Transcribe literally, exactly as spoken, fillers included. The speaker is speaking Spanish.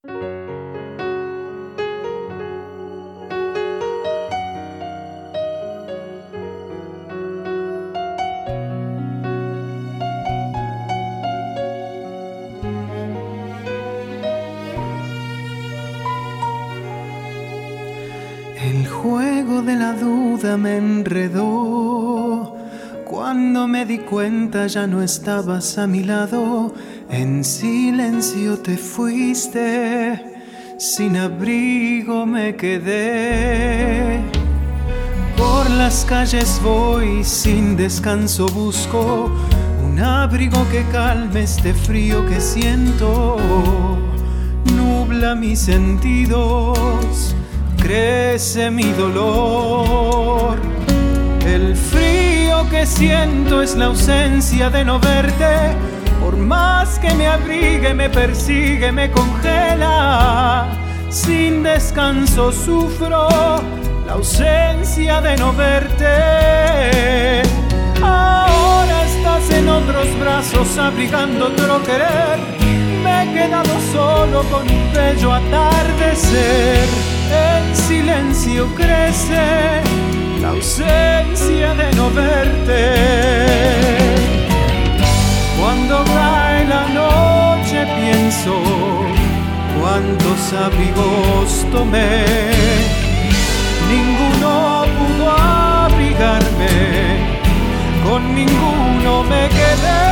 El juego de la duda me enredó. Cuando me di cuenta ya no estabas a mi lado. En silencio te fuiste, sin abrigo me quedé. Por las calles voy, sin descanso busco un abrigo que calme este frío que siento. Nubla mis sentidos, crece mi dolor. El frío que siento es la ausencia de no verte. Por más que me abrigue, me persigue, me congela. Sin descanso sufro la ausencia de no verte. Ahora estás en otros brazos abrigando otro querer. Me he quedado solo con un bello atardecer. En silencio crece la ausencia de no verte. Cuando cae la noche pienso cuántos abrigos tomé. Ninguno pudo abrigarme, con ninguno me quedé.